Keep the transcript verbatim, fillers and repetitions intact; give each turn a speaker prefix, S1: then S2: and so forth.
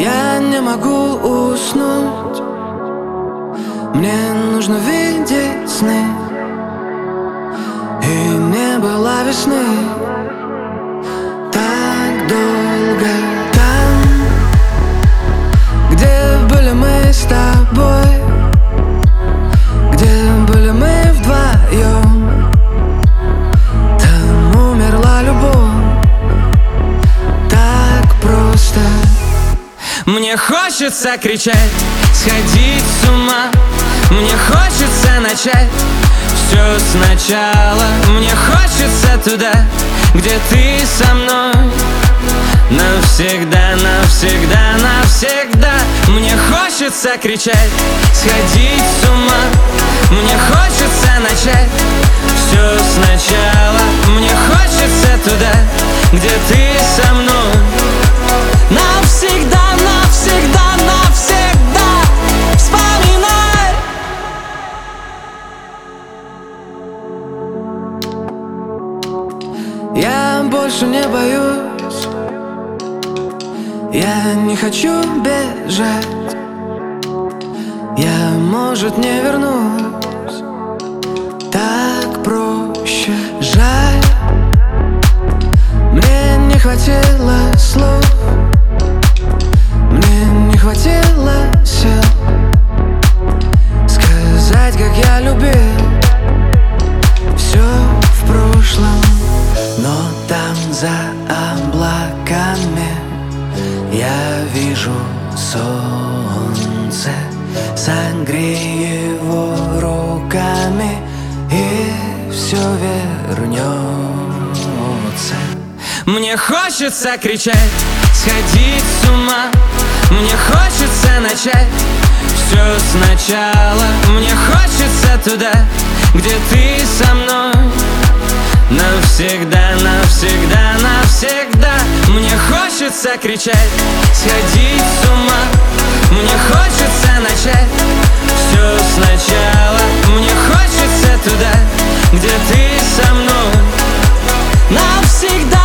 S1: Я не могу уснуть, мне нужно видеть сны. И не было весны так долго. Там, где были мы с тобой, где были мы вдвоем, там умерла любовь. Так просто. Мне хочется кричать, сходить с ума. Мне хочется начать все сначала. Мне хочется туда, где ты со мной. Навсегда, навсегда, навсегда. Мне хочется кричать, сходить с ума. Мне хочется начать все сначала. Мне хочется туда, где ты со мной. Навсегда, навсегда, навсегда. Вспоминай. Я больше не боюсь, я не хочу бежать. Я, может, не вернусь, так проще. Жаль, мне не хватило слов, мне не хватило сил сказать, как я любил. Все в прошлом, но там за облаками я вижу солнце. Согрей его руками, и все вернется. Мне хочется кричать, сходить с ума. Мне хочется начать все сначала. Мне хочется туда, где ты со мной. Навсегда, навсегда, навсегда. Мне хочется кричать, сходить с ума. Мне хочется начать все сначала. Мне хочется туда, где ты со мной. Навсегда.